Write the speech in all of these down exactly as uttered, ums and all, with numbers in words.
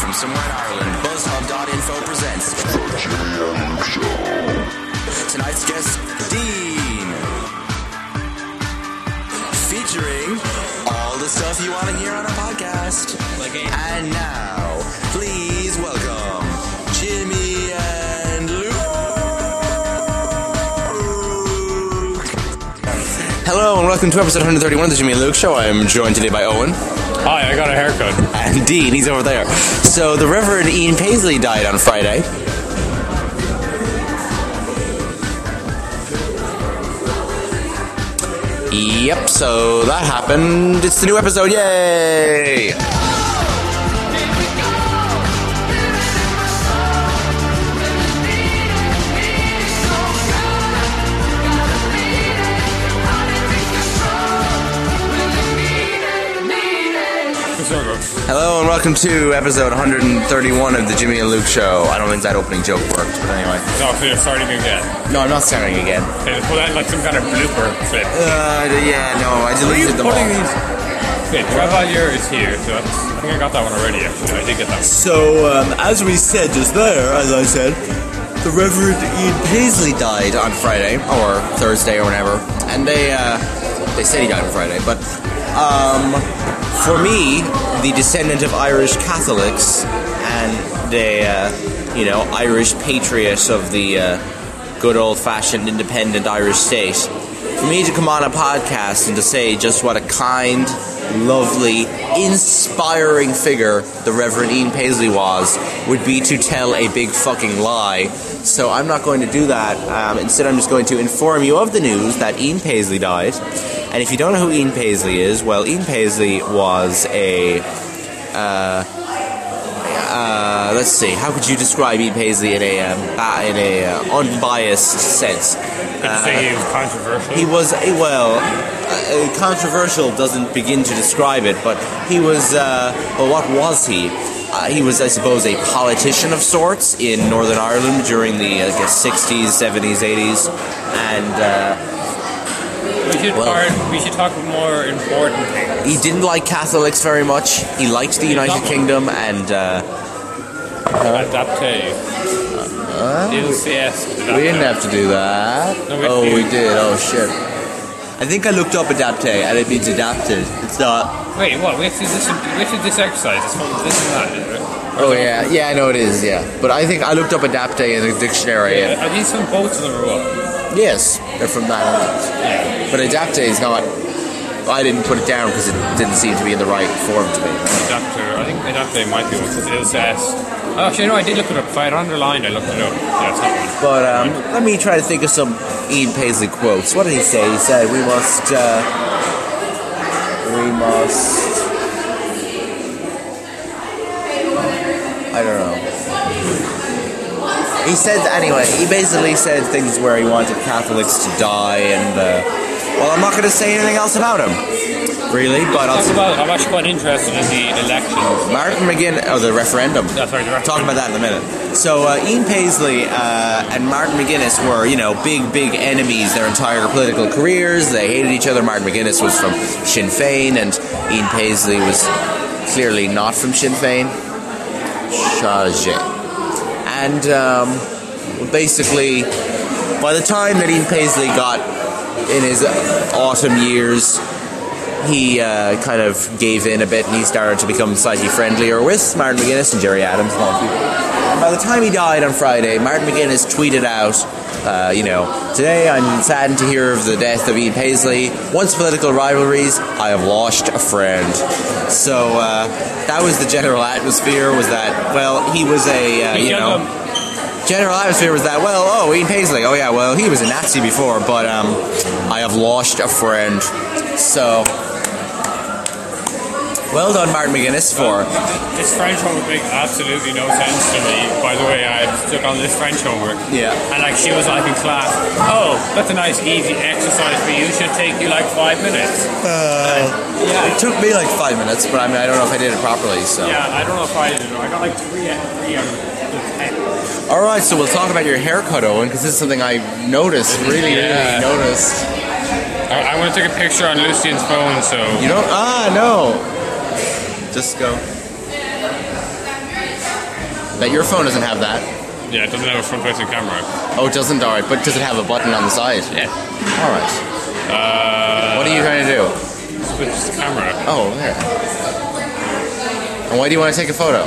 from somewhere in Ireland, buzzhub dot info presents The Jimmy and Luke Show. Tonight's guest, Dean. Featuring all the stuff you want to hear on a podcast. And now, please welcome Jimmy and Luke. Hello and welcome to episode one thirty-one of The Jimmy and Luke Show. I am joined today by Owen. Hi, I got a haircut. And Dean, he's over there. So the Reverend Ian Paisley died on Friday. Yep, so that happened. It's the new episode, yay! Hello and welcome to episode one thirty-one of The Jimmy and Luke Show. I don't think that opening joke worked, but anyway. No, so you're starting again. No, I'm not starting again. Okay, let's put that like some kind of blooper clip. Uh, yeah, no, I deleted them all. These? Okay, Travalier is here, so that's, I think I got that one already, actually. I did get that one. So, um, as we said just there, as I said, the Reverend Ian Paisley died on Friday, or Thursday, or whatever. And they, uh, they said he died on Friday, but, um... for me, the descendant of Irish Catholics and the, uh, you know, Irish patriot of the uh, good old-fashioned independent Irish state, for me to come on a podcast and to say just what a kind, lovely, inspiring figure the Reverend Ian Paisley was would be to tell a big fucking lie. So I'm not going to do that. Um, instead, I'm just going to inform you of the news that Ian Paisley died. And if you don't know who Ian Paisley is, well, Ian Paisley was a, uh, uh, let's see, how could you describe Ian Paisley in a, um, in a uh, unbiased sense? Could you say he was controversial? He was, well, uh, controversial doesn't begin to describe it, but he was, uh, well, what was he? Uh, he was, I suppose, a politician of sorts in Northern Ireland during the, I guess, sixties, seventies, eighties, and, uh, We should, well, part, we should talk about more important things. He didn't like Catholics very much. He liked the United Kingdom and... Uh, Adapte. Uh, we, we didn't have to do that. No, we oh, we did. Oh, shit. I think I looked up Adapte and it means adapted. It's not... Wait, what? We have to do this, we have to do this exercise. It's from this and that, is it? Oh, yeah. Yeah, I know it is, yeah. But I think I looked up Adapte in the dictionary. Yeah, are these from both of them or what? Yes, they're from that island. Yeah. But Adapte is not... I didn't put it down because it didn't seem to be in the right form to me. Adapter, I think Adapte might be one because it says... Oh, actually, no, I did look it up. If I had underlined, I looked it up. Yeah, it's not one. But um, right. Let me try to think of some Ian Paisley quotes. What did he say? He said, we must... Uh, we must... I don't know. He said, anyway, he basically said things where he wanted Catholics to die and, uh, well, I'm not going to say anything else about him, really, but I'll... Talk about, I'm actually quite interested in the elections. Martin McGuinness, oh, the referendum. Yeah, sorry, the referendum. Talk about that in a minute. So, uh, Ian Paisley uh, and Martin McGuinness were, you know, big, big enemies their entire political careers. They hated each other. Martin McGuinness was from Sinn Féin, and Ian Paisley was clearly not from Sinn Féin. Chargé. And um, basically, by the time that Ian Paisley got in his autumn years, he uh, kind of gave in a bit and he started to become slightly friendlier with Martin McGuinness and Gerry Adams and all people. And by the time he died on Friday, Martin McGuinness tweeted out, uh, you know, today I'm saddened to hear of the death of Ian Paisley. Once political rivalries, I have lost a friend. So uh, that was the general atmosphere, was that, well, he was a, uh, you know... General atmosphere was that, well, oh, Ian Paisley, oh yeah, well, he was a Nazi before, but um, I have lost a friend. So... Well done, Martin McGuinness, for... This French homework makes absolutely no sense to me. By the way, I took on this French homework. Yeah. And like, she was like in class, oh, that's a nice easy exercise for you. Should take you like five minutes. Uh, and, yeah. It took me like five minutes, but I mean, I don't know if I did it properly, so... Yeah, I don't know if I did it. I got like three, three out of ten. Alright, so we'll talk about your haircut, Owen, because this is something I noticed, really, yeah. really noticed. I, I want to take a picture on Lucian's phone, so... You don't... Ah, no. Just go. That your phone doesn't have that. Yeah, it doesn't have a front-facing camera. Oh, it doesn't? Alright, but does it have a button on the side? Yeah. Alright. Uh, What are you trying to do? Switch the camera. Oh, there. And why do you want to take a photo?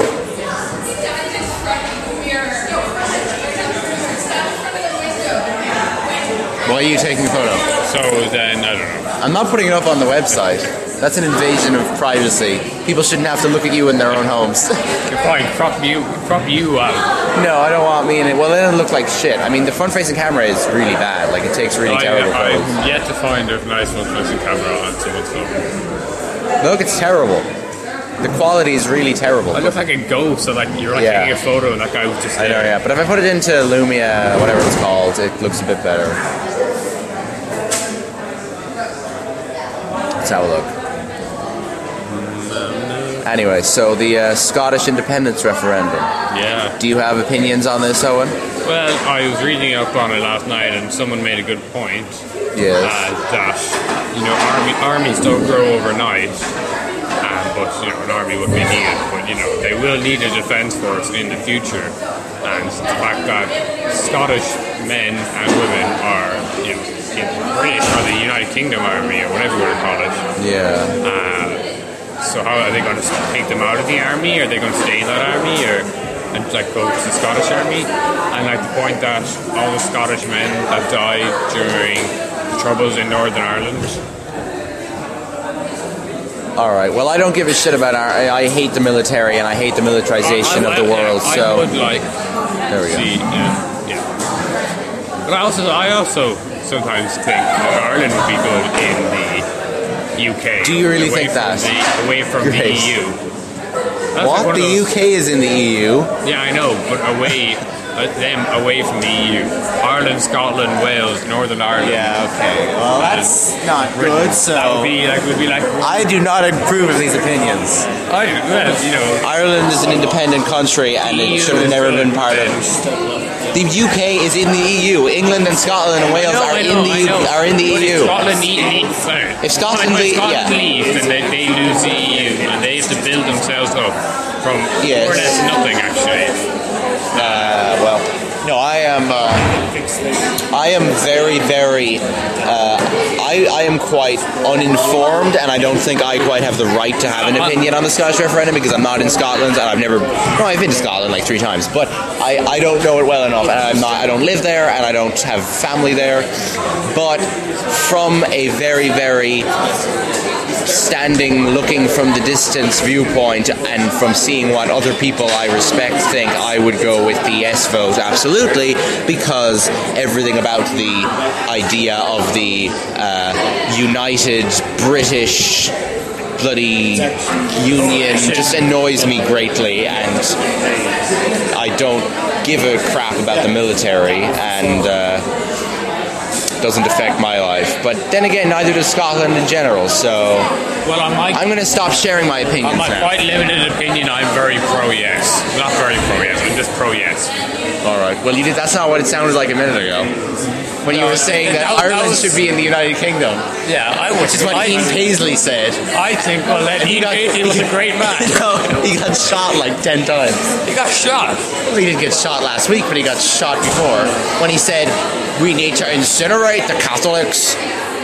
Why are you taking a photo? So then, I don't know. I'm not putting it up on the website. That's an invasion of privacy. People shouldn't have to look at you in their own homes. You're fine. Crop you, crop you out. No, I don't want me in it. Well, then it'll look like shit. I mean, the front-facing camera is really bad. Like, it takes really I, terrible photos. I've yet to find a nice front-facing camera on someone's phone. Look, it's terrible. The quality is really terrible. I look like a ghost, so like you're like Yeah. taking a photo and that guy was just I know, there. yeah. But if I put it into Lumia, whatever it's called, it looks a bit better. Let's have a look. Anyway, so the uh, Scottish independence referendum. Yeah. Do you have opinions on this, Owen? Well, I was reading up on it last night, and someone made a good point. Yes. Uh, that you know, army armies don't grow overnight. Um, but you know, an army would be needed. But you know, they will need a defence force in the future. And the fact that Scottish men and women are, you know, in the British or the United Kingdom Army or whatever you want to call it. Yeah. Uh, so how are they going to take them out of the army? Are they going to stay in that army, or and like go to the Scottish army? And like the point that all the Scottish men that died during the troubles in Northern Ireland. All right. Well, I don't give a shit about our. I, I hate the military and I hate the militarization I- I- of the yeah, world. I so would like there we go. see, yeah, yeah. But I also, I also sometimes think that Ireland would be good in the U K. Do you really away think from that? The, away from Great. the E U. That's like What? one of The those- U K is in the E U. Yeah, I know, but away, uh, them away from the E U. Ireland, Scotland, Wales, Northern Ireland. Okay. Well, that's not good. That would So be like, would be like. I do not approve of these opinions. I, well, you know, Ireland is an independent country and it should have never been part of. The U K is in the E U. England and Scotland and Wales No, are I in know, the I U- know. are in the But E if U. Scotland need, need, sorry. If Scotland when lea- Scotland yeah. leaves, then they, they lose the E U, and they have to build themselves up from Yes. more or less nothing, actually. Uh, well, no, I am. Uh, I am very, very. Uh, I, I am quite uninformed, and I don't think I quite have the right to have an opinion on the Scottish referendum because I'm not in Scotland, and I've never. No, I've been to Scotland like three times, but I, I don't know it well enough, and I'm not. I don't live there, and I don't have family there. But from a very, very standing, looking from the distance viewpoint, and from seeing what other people I respect think, I would go with the yes vote, absolutely, because everything about the idea of the uh, united British bloody union just annoys me greatly, and I don't give a crap about the military, and uh, doesn't affect my life. But then again, neither does Scotland in general, so Well, on my, I'm going to stop sharing my on opinions my now. quite limited opinion, I'm very pro-yes. Not very pro-yes, I'm just pro-yes. All right. Well, you did. That's not what it sounded like a minute ago. When you No, were saying that, that- that Ireland was- should be in the United Kingdom, Yeah, I which is what I, Ian Paisley said. I think, well, then he Ian got- Paisley was a great man. No, he got shot like ten times. He got shot. Well, he didn't get shot last week, but he got shot before when he said, "We need to incinerate the Catholics."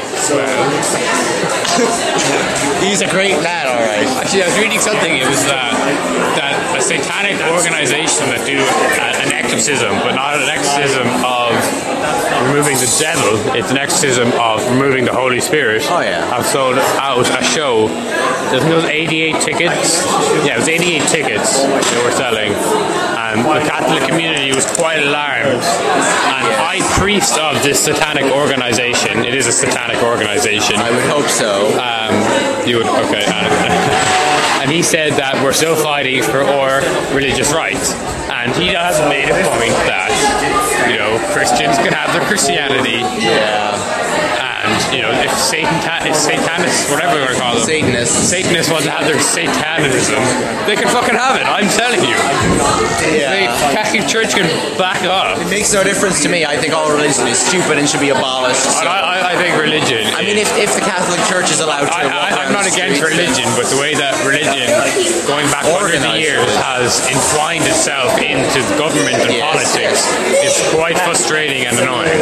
He's a great man, all right. Actually, I was reading something. It was uh, that a satanic organization that do uh, an exorcism, but not an exorcism of removing the devil. It's an exorcism of removing the Holy Spirit. Oh, yeah. Have sold out a show. I think it was eighty-eight tickets. Yeah, it was eighty-eight tickets they were selling. And the Catholic community was quite alarmed. And high priest of this satanic organization, it is a satanic organization. I would hope so. Um, you would, okay. And, and he said that we're still fighting for our religious rights. And he has made a point that, you know, Christians can have their Christianity. Yeah. And And, you know, if Satan, if Satanists, whatever you want to call them, Satanists. Satanists want to have their Satanism, they can fucking have it, I'm telling you. Yeah. The Catholic Church can back off. It makes no difference to me. I think all religion is stupid and should be abolished. So. And I, I, I think religion. I mean, if, if the Catholic Church is allowed to. I, I, I'm not against religion, but the way that religion, going back hundreds of years, has entwined itself into government and yes, politics yes. is quite frustrating and annoying.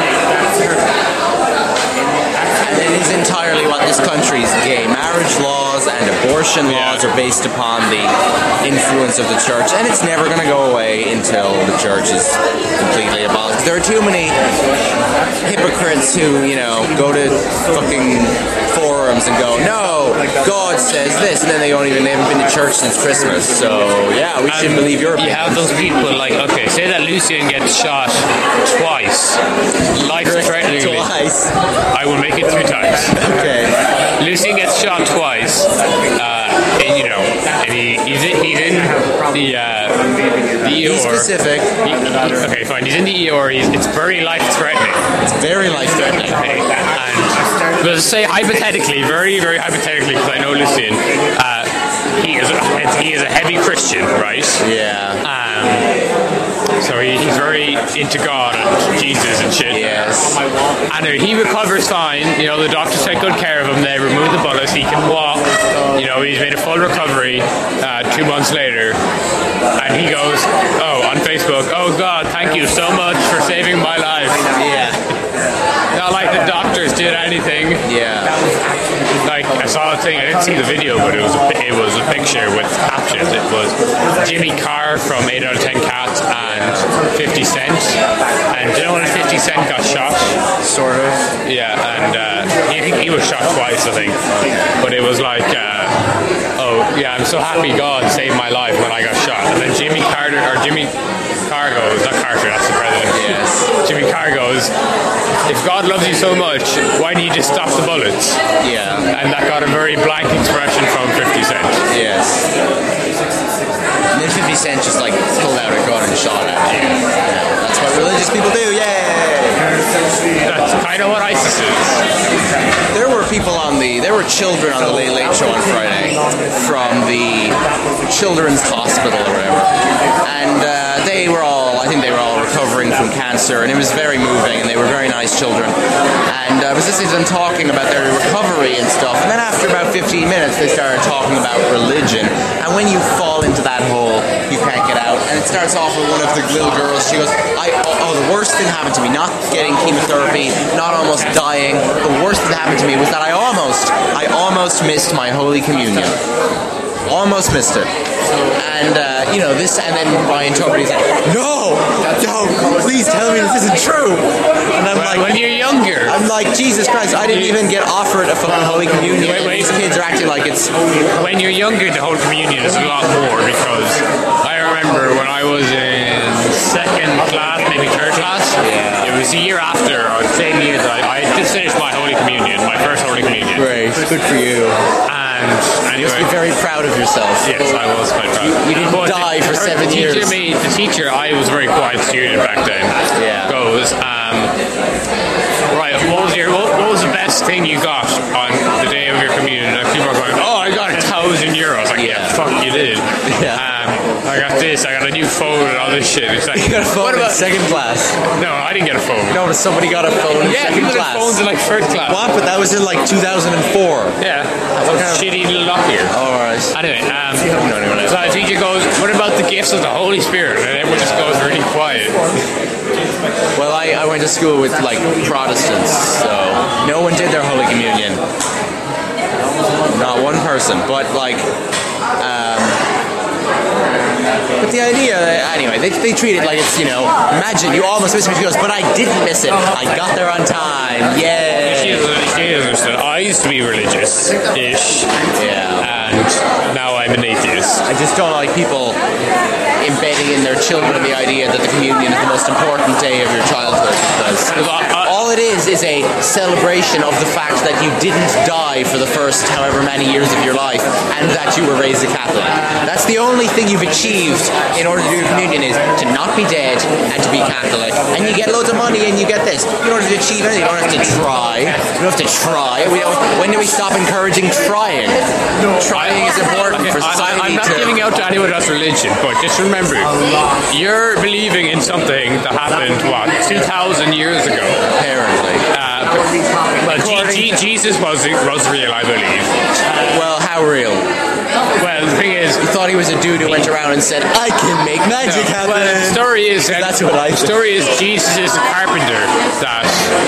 Yeah. And it is entirely what this country's gay marriage laws and abortion laws Yeah. are based upon the influence of the church, and it's never going to go away until the church is completely abolished. There are too many hypocrites who, you know, go to fucking forums and go, no, God says this, and then they don't even, they haven't been to church since Christmas, so yeah, we should And believe your You opinion. have those people like, okay, say that Lucian gets shot twice, life-threateningly. Twice. I will make it two times. Okay. Lucian gets shot twice, uh, and, you know, and he, he's, in, he's in the, uh, the E R. Be specific. He, he, okay, fine. He's in the E R. He's, it's very life-threatening. It's very life-threatening. Okay, and let's say hypothetically, very, very hypothetically, because I know Lucian, uh, he is a, he is a heavy Christian, right? Yeah. Um, so he, he's very into God and Jesus and shit. Yes. And uh, he recovers fine. You know, the doctors take good care of him. They remove the bullets. He can walk. You know, he's made a full recovery uh, two months later. And he goes, oh, on Facebook, oh God, thank you so much for saving my life. Yeah. Not like the doctors did anything. Yeah. Like, I saw a thing, I didn't see the video, but it was a, it was a picture with captions. It was Jimmy Carr from eight out of ten Cats and fifty Cent. And do you know when fifty Cent got shot? Sort of. Yeah, and uh, he, he was shot twice, I think. But it was like, uh, oh, yeah, I'm so happy God saved my life when I got shot. And then Jimmy Carter, or Jimmy Carr goes, not Carter, that's the president. Yes. Jimmy Carr goes, if God loves you so much, why do you just stop the bullets? Yeah. And that got a very blank expression from fifty Cent. Yes. And then fifty Cent just like pulled out a gun and shot at him. You know, that's what religious people do. Yay! That's kind of what ISIS is. There were people on the, there were children on the Late Late Show on Friday from the Children's Hospital or whatever. And uh, they were all, I think they were all recovering from cancer, and it was very moving, and they were very nice children. And I was listening to them talking about their recovery and stuff, and then after about fifteen minutes, they started talking about religion. And when you fall into that hole, you can't get out. And it starts off with one of the little girls. She goes, I, oh, oh, the worst thing happened to me, not getting chemotherapy, not almost dying. The worst thing that happened to me was that I almost, I almost missed my Holy Communion. Almost missed it. And, uh, you know, this, and then Ryan Tuberty's like, no, no, please tell me this isn't true. And I'm Well, like, when you're younger, I'm like, Jesus Christ, I didn't even get offered a fucking Holy Communion. Wait, wait. These kids are acting like it's... when you're younger, the whole communion is a lot more, because I remember when I was in second class, maybe third class, Yeah. it was the year after, or the same year that I, I had just finished my Holy Communion, my first Holy Communion. Great, good for you. And You must anyway, be very proud of yourself. yes, I was quite proud. You didn't But die for the, seven the teacher years. Made, the teacher, I was a very quiet student back then, Yeah. goes, um, right, what was, your, what, what was the best thing you got on the day of your communion? And people are going, oh, I got a thousand euros. Like, yeah, Yeah. fuck, you did. Yeah. Um, I got this, I got a new phone and all this shit. It's like, You got a phone what in about, second class. no, I didn't get a phone. No, somebody got a phone in Yeah, second people class. had phones in like first class. What? But that was in like two thousand four. Yeah, that's shitty little lock here. All right. Anyway, um, No, no, no. so the teacher goes, what about the gifts of the Holy Spirit? And everyone just goes really quiet. Well, I, I went to school with like Protestants, so no one did their Holy Communion. Not one person, but like, um, but the idea, anyway, they, they treat it like it's, you know, imagine you almost missed it. She goes, but I didn't miss it. I got there on time. She Yay! doesn't, she doesn't understand. I used to be religious-ish, Yeah. and now I'm an atheist. I just don't like people embedding in their children the idea that the communion is the most important day of your childhood, because Well, I- all it is is a celebration of the fact that you didn't die for the first however many years of your life, and that you were raised a Catholic. That's the only thing you've achieved in order to do communion, is to not be dead and to be Catholic. And you get loads of money and you get this. In order to achieve anything, you don't have to try. We don't have to try. We don't, when do we stop encouraging trying? Trying is important for I, society. I'm not to, giving out to anyone else's religion, but just remember, you're believing in something that happened, what, two thousand years ago? Apparently. Uh, well, G- G- Jesus was, was real, I believe. Well, how real? Well, the thing is, He thought he was a dude who went around and said, "I can make magic no, happen." well, the story is that That's what I the think. story is Jesus is a carpenter that,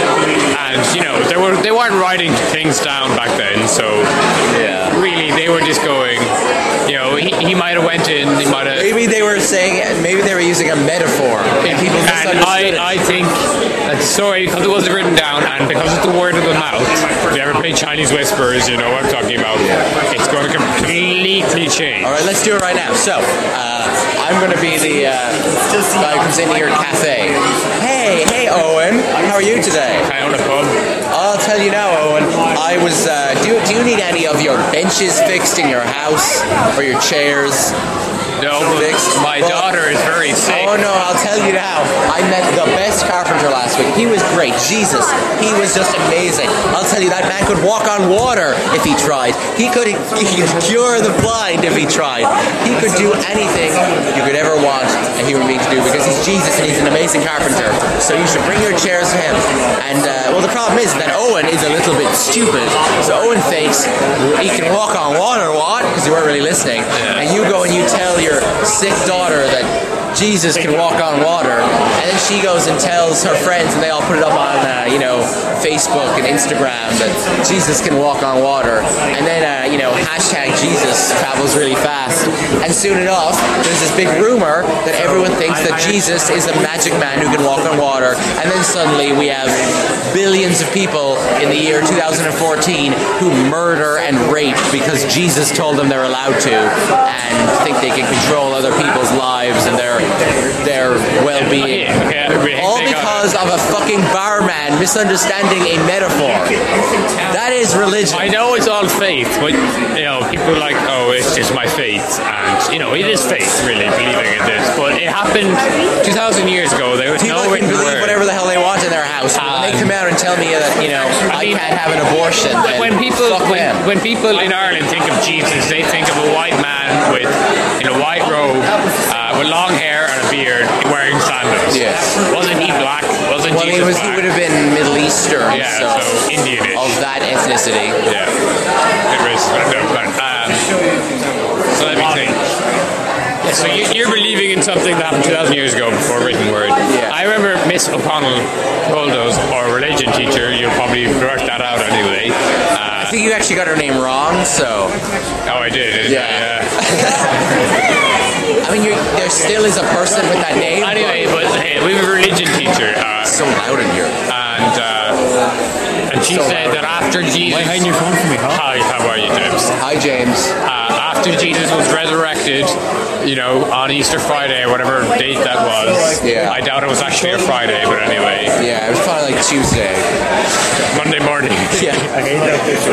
and you know they were they weren't writing things down back then, so Yeah. really they were just going, you know, he, he might have went in, he might have. Maybe they were saying, maybe they were using a metaphor, and people And misunderstood it. I, I think that the story, because it wasn't written down and because it's the word of the mouth, if you ever play Chinese Whispers, you know what I'm talking about, it's going to completely change. All right, let's do it right now. So, uh, I'm going to be the uh, guy who comes into your cafe. Hey, hey, Owen. How are you today? I own a pub. I'll tell you now, Owen. I was. Uh, do, do you need any of your benches fixed in your house or your chairs? No, Fixed? my Well- daughter is very sick. Oh no, I'll tell you now. I met the best carpenter last week. He was great. Jesus, he was just amazing. I'll tell you, that man could walk on water if he tried. He could, he could cure the blind if he tried. He could do anything you could ever want a human being to do because he's Jesus and he's an amazing carpenter. So you should bring your chairs to him. And uh, well, the problem is that Owen is a little bit stupid. So Owen thinks he can walk on water. What? Because you weren't really listening. And you go and you tell your sick daughter that Jesus can walk on water, and then she goes and tells her friends, and they all put it up on, uh, you know, Facebook and Instagram that Jesus can walk on water, and then, uh, you know, hashtag Jesus travels really fast, and soon enough, there's this big rumor that everyone thinks that Jesus is a magic man who can walk on water, and then suddenly we have billions of people in the year two thousand fourteen who murder and rape because Jesus told them they're allowed to, and think they can control other people's lives and their their well-being. Yeah, yeah, All they got because of a fucking barman misunderstanding a metaphor. That is religion. I know it's all faith, but you know, people are like, oh, it's just my faith, and you know, it is faith, really, believing in this. But it happened two thousand years ago. There was People no can written believe word. whatever the hell they want in their house. When they come out and tell me that, you know, I, mean, can't have an abortion, then When people, fuck when, them. when people in Ireland think of Jesus, they think of a white man with in a white robe, uh, with long hair and a beard, wearing sandals. Yeah. Wasn't he black? Wasn't Well, he Jesus was. He black? would have been Middle Eastern, Yeah, so, so Indianish. of that ethnicity. Yeah. It was. No, but, um, so let me think. Yeah, so you, you're believing in something that happened two thousand years ago before written word. Yeah. I remember Miss O'Connell told us, our religion teacher, you'll probably work that out anyway. Uh, I think you actually got her name wrong, so. oh, I did. Yeah. yeah. I mean, you're, there still is a person with that name. Anyway, but hey, we have a religion teacher, uh, It's so loud in here. and uh, and she So said loud. that after Jesus, Why hiding your phone from me, huh? Hi, how are you, James? Hi, James. Uh, after Jesus was resurrected, you know, on Easter Friday, whatever date that was. Yeah. I doubt it was actually a Friday, but anyway, Yeah, it was probably like Tuesday. Monday morning. Yeah. I hate that picture.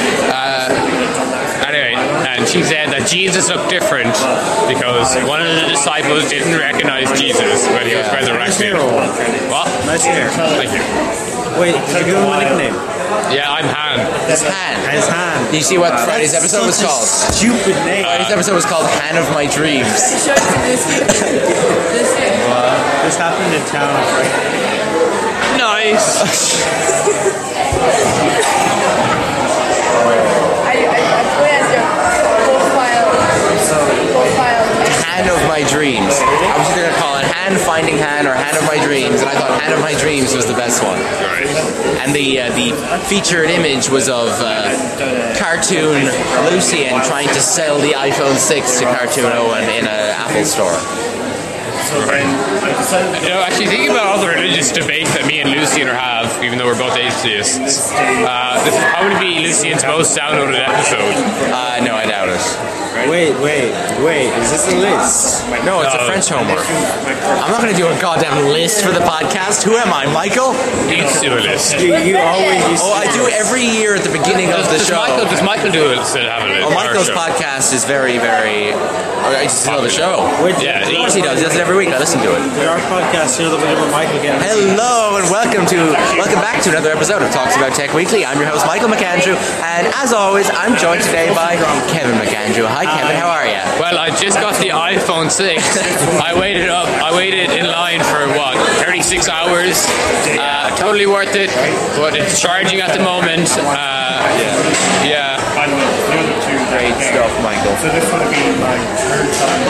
Anyway, and she said that Jesus looked different because one of the disciples didn't recognize Jesus when he was Yeah. resurrected. What? Nice hair. Thank you. Wait, did you give him a nickname? Yeah, I'm Han. His hand. His hand. Did you see what Friday's episode was Such a called? Stupid name. Friday's episode was called "Han of My Dreams." This happened in town on Friday. Nice. Han of My Dreams. I was either gonna call it Han Finding Han or Han of My Dreams, and I thought Han of My Dreams was the best one. Right. And the uh, the featured image was of uh, cartoon Lucian trying to sell the iPhone six to cartoon Owen in an Apple store. Right. You know, actually thinking about all the religious debate that me and Lucian have, even though we're both atheists, uh, this will probably be Lucian's most downloaded episode. Uh, no, I doubt it. Wait, wait, wait. Is this a list? No, it's a No. French homework. I'm not going to do a goddamn list for the podcast. Who am I, Michael? You do a list. You, you always used Oh, to I do every year at the beginning of the Does show. Michael, does Michael do it instead of have a list? Oh, Our Michael's show. podcast is very, very Or I just know the show. With, Yeah, Of course he does. He does it every week. I listen to it. with our podcast, you know, the video with Michael again. Hello and welcome to welcome back to another episode of Talks About Tech Weekly. I'm your host Michael McAndrew, and as always, I'm joined today by Kevin McAndrew. Hi, Kevin. How are you? Well, I just got the iPhone six. I waited up. I waited in line for what, thirty-six hours. Uh, totally worth it, but it's charging at the moment. Uh, yeah. And the other two. Great stuff, Michael. So this would have been like third time.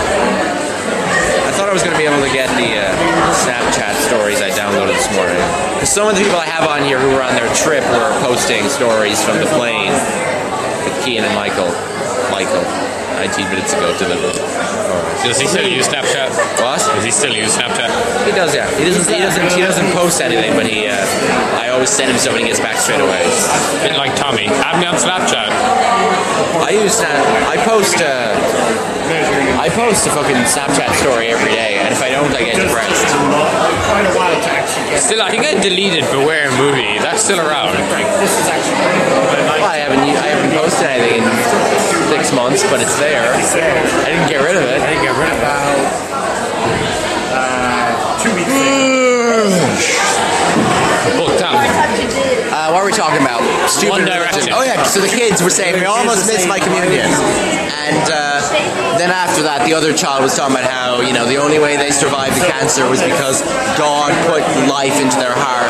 I thought I was going to be able to get the uh, Snapchat stories I downloaded this morning. Because some of the people I have on here who were on their trip were posting stories from the plane with Kean and Michael. Michael, nineteen minutes ago delivered. Does he still use Snapchat? What? Does he still use Snapchat? He does, yeah. He doesn't. He doesn't. He doesn't post anything, but he. Uh, I always send him something. He gets back straight away. A bit like Tommy. Add me on Snapchat. I use Snap. I post. Uh, I post a fucking Snapchat story every day, and if I don't, I get depressed. Quite a while to actually get. Still, I think I deleted Beware movie. That's still around. This is actually pretty Well, I haven't. I haven't posted anything in six months, but it's there. I didn't get rid of it. I think I read about uh, two weeks ago. Book down. Uh, what were we talking about? Stupid One religion. Direction. Oh yeah. So the kids were saying we almost missed my communion, and uh, then after that, the other child was talking about how you know the only way they survived the cancer was because God put life into their heart.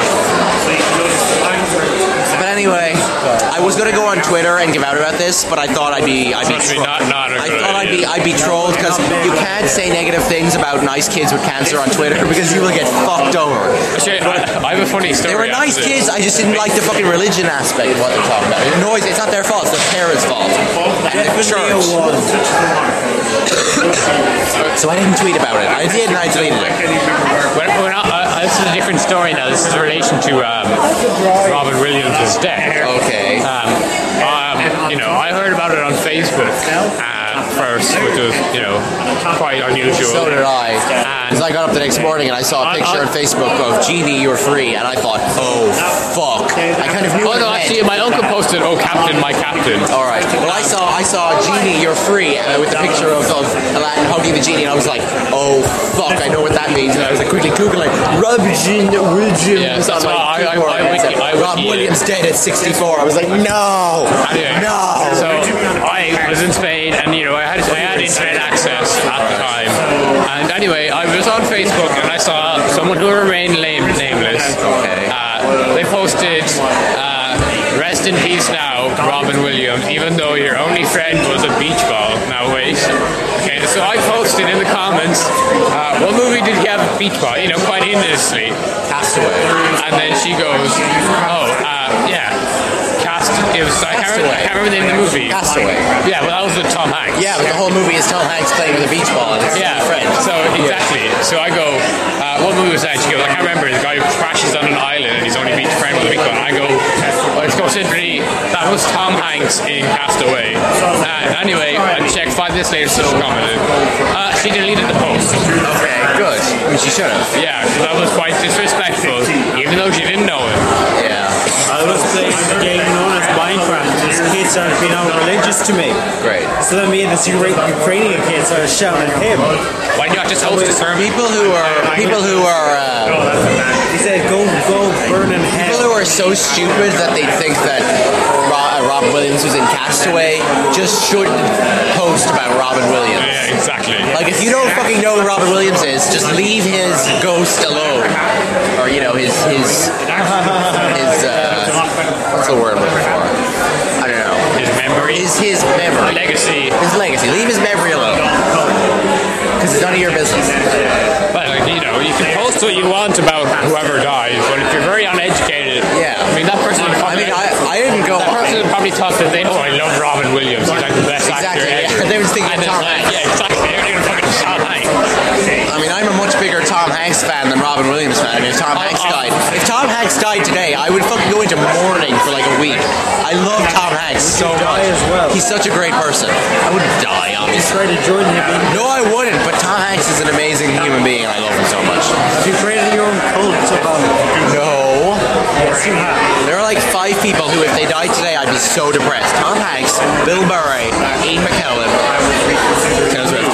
But anyway, I was gonna go on Twitter and give out about this, but I thought I'd be I'd be Trust me, tro- not- not a I good thought I'd be idea. I'd be trolled because you can't say negative things about nice kids with cancer on Twitter because you will get fucked over. Actually, I, I have a funny story. They were nice after kids. this. I just didn't like the fucking religion aspect of what they're talking about. It annoys. It's not their fault. It's the parents' fault. And the church. So I didn't tweet about it. I did, and I deleted it. When, when I, uh, this is a different story now. This is in relation to um, Robin Williams' death. Okay. Um, um, you know, I heard about it on Facebook uh, first, which was, you know, quite unusual. So did I. And Because I got up the next morning and I saw a picture on Facebook of Genie, you're free, and I thought, oh fuck. I kind of knew. oh what it no, meant. actually, my uncle posted, "Oh, Captain, my Captain." All right. Well, I saw I saw Genie, you're free, uh, with the picture of, of Aladdin hugging the genie, and I was like, oh fuck, I know what that means. And I was like quickly googling Robin Williams. Yeah, that's on my why I- I- keyboard, I and it wiki- said, I Rob wiki it. Williams dead at sixty-four. I was like, no, Anyway, no. So I was in Spain, and you know, I had I had internet access at the time. And anyway, I was on Facebook, and I saw someone who remained name, nameless. Okay. Uh, they posted, uh, "Rest in peace now, Robin Williams. Even though your only friend was a beach ball." Now wait. Okay, so I posted in the comments, uh, "What movie did he have a beach ball?" You know, quite innocently. Castaway. And then she goes, "Oh, uh, yeah." Cast. It was. I can't, remember, I can't remember the name of the movie. Castaway. Yeah, well, that was with Tom Hanks. Yeah, but the whole movie is Tom Hanks playing with a beach ball and it's Yeah, his friend. So exactly. So I go, uh, what movie was that? She goes, I can't remember. The guy who crashes on an island and he's only beach friend with a beach ball. And I go, well, it's considering that was Tom Hanks in Castaway. And anyway, I checked five minutes later, so she commented. Uh, she deleted the post. Okay, good. I mean, she should have. Yeah, because that was quite disrespectful, even though she didn't know him. Yeah. I was playing a game known as Minecraft. This kid started being all religious to me. Great. So then me and this Ura- Ukrainian kid started shouting at him. Why do you not just host a sermon? People who are people who are uh, He said, "Go, go, burn in people hell." who are so stupid that they think that Rob, uh, Robin Williams was in Castaway just shouldn't post about Robin Williams. Yeah, exactly. Like if you don't fucking know who Robin Williams is, just leave his ghost alone, or you know his his his uh, what's the word I'm looking for? I don't know. His memory, Is his memory, legacy. his legacy. Leave his memory alone, because it's none of your business. Well, you know, you can post what you want about whoever dies, but if you're very uneducated, Yeah. I mean, that person would I probably, mean, I, I didn't go. that person would probably thought that they, oh, I love Robin Williams, he's like the best Exactly, actor yeah. ever. They were thinking And it's Tom like, Hanks. yeah, exactly. They're going to fucking Tom Hanks. I mean, I'm a much bigger Tom Hanks fan than Robin Williams fan. I mean, if Tom Hanks uh, died, if Tom Hanks died today, I would fucking go into mourning for like a week. I love Tom Hanks so die much. as well? He's such a great person. I wouldn't die, obviously. Try to join him in. No, I wouldn't. But Tom Hanks is an amazing human being, and I love him so much. You created your own cult about it. No, Yes, you have. there are like five people who, if they died today, I'd be so depressed. Tom Hanks, Bill Murray, Ian McKellen, Taylor Swift.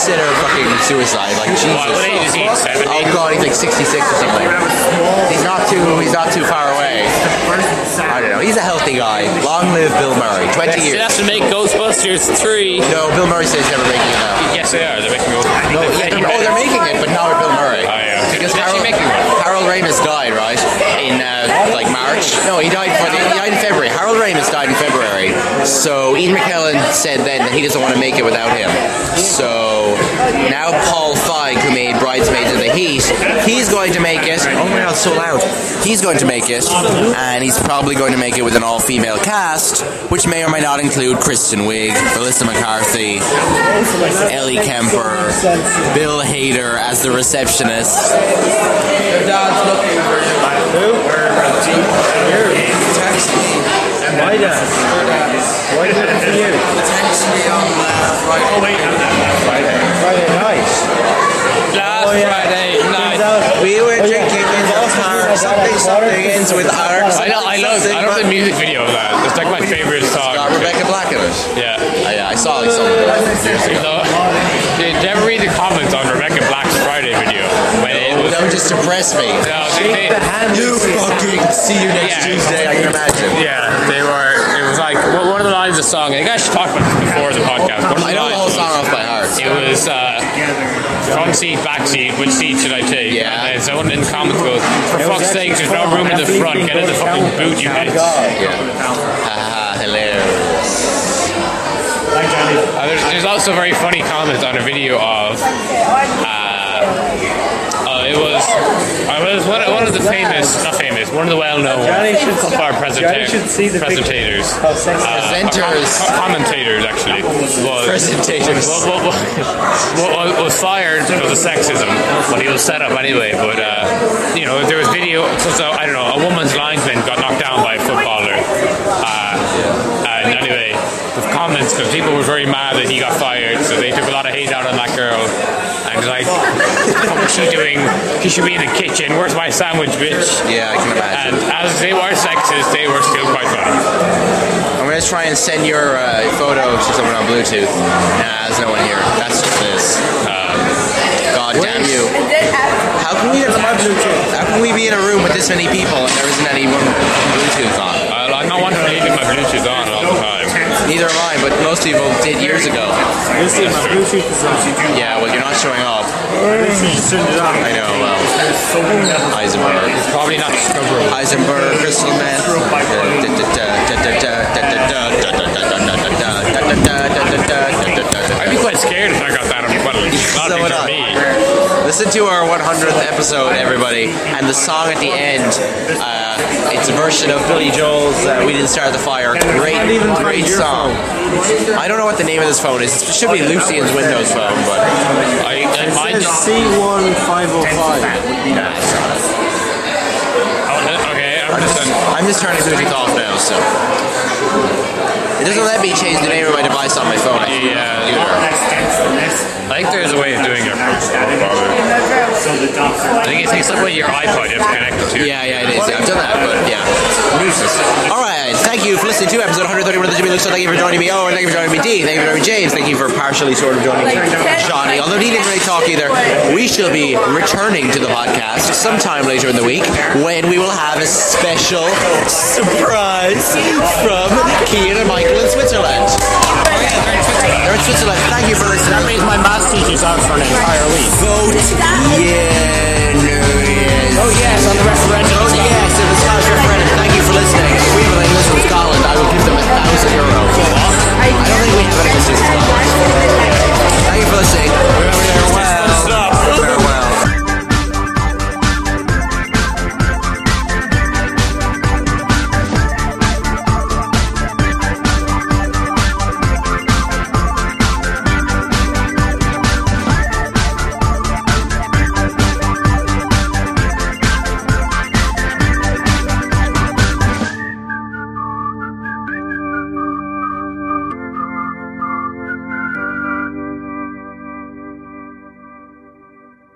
consider fucking suicide. Like Jesus. What age is he? seventy? Oh god, he's like sixty-six or something. He's not too. He's not too far away. I don't know. He's a healthy guy. Long live Bill Murray. Twenty They years. have to make Ghostbusters three. No, Bill Murray says he's never making it now. Yes, they are. They're making it. No, yeah, they're, oh, they're making it, but not with Bill Murray. Oh, yeah. Because They're Harold, actually making one. Harold Ramis died, right? In uh, like March. No, he died. But he died in February. Harold Ramis died in February. So Ian McKellen said then that he doesn't want to make it without him. So now Paul Feig, who made Bridesmaids in the Heat, he's going to make it. Oh my god, it's so loud. He's going to make it, and he's probably going to make it with an all-female cast, which may or may not include Kristen Wiig, Melissa McCarthy, Ellie Kemper, Bill Hader as the receptionist. Their dad's looking for Who? text me. My dad. Why did it for you? Text me on uh, Friday. Oh wait, Friday. Friday night. Last Oh, yeah. Friday night. We were Oh, yeah. drinking in the car. Something something's with art. I know. I love. I love the music video of that. It's like my favorite song. Got Rebecca Black in it. Yeah. Oh, yeah, I saw like some of it years ago. So, did you ever read the comments on Rebecca Black's Friday video? When it was, That would just depress me. no, they, they, You fucking see you next Yeah. Tuesday, I can imagine. yeah, they were. It was like well, one of the lines of the song. I think I should talk about this before the podcast. One of the I know the whole lines song was- off by heart. It was uh, front seat, back seat. Which seat should I take? Yeah. And someone in the comments goes, "For fuck's sake, there's no room in the front. Get in the fucking boot, you bitch." Yeah. Haha, hilarious. Uh, there's, there's also very funny comments on a video of. Uh, uh, it was. Uh, it was one, of- one of the famous, not famous, one of the well-known Johnny should- car presenta- Johnny should see the picture. presentators. How sexy. Uh, Presenters. com- commentators, actually. Was, Presentators. What, what, what, what was fired because of sexism, but he was set up anyway. But uh, you know, there was video. So, so I don't know. A woman's linesman got knocked down by a footballer. Uh, and anyway, the comments, because people were very mad that he got fired, so they took a lot of hate out on that girl. And like, what was she doing? She should be in the kitchen. Where's my sandwich, bitch? Yeah, I can imagine. And as they were sexist, they were still quite funny. I'm gonna try and send your uh, photo to someone on Bluetooth. Nah, there's no one here. That's just this. Um, God damn you. How can we have How can we be in a room with this many people and there isn't anyone Bluetooth on? Uh, I'm not one for leaving my Bluetooth on all the time. Neither am I, but most people did years ago. You see my Bluetooth is on. Yeah, well, you're not showing off. Just turned it on. I know, well. Heisenberg. Probably not discoverable. Heisenberg, Crystal Meth. I'd be quite scared if I got that on my button. Not So would picture I. me. Listen to our one hundredth episode, everybody, and the song at the end. Uh, it's a version of Billy Joel's uh, "We Didn't Start the Fire." Great, great song. I don't know what the name of this phone is. It should be Lucian's Windows phone, but I, I might It's not. C one five oh five. Oh, okay, I'm just. An, I'm just turning Bluetooth off now, so it doesn't let me change the name of my device on my phone. I think Yeah. computer. I think there's a way of doing it. I think it takes up with your iPod you have to connect it to. Yeah, yeah, it is. Yeah, I've done that, but yeah. Nuisance. All right, thank you for listening to episode one thirty-one of the Jimmy Luke Show. Thank you for joining me, Owen. Thank you for joining me, Dee. Thank you for joining me, James. Thank you for partially sort of joining me, Johnny. Although Dee didn't really talk either. We shall be returning to the podcast sometime later in the week when we will have a special surprise from Kian and Michael in Switzerland. They're in Switzerland. Thank you for listening. That means my maths teacher's out for an entire week. Vote yeah.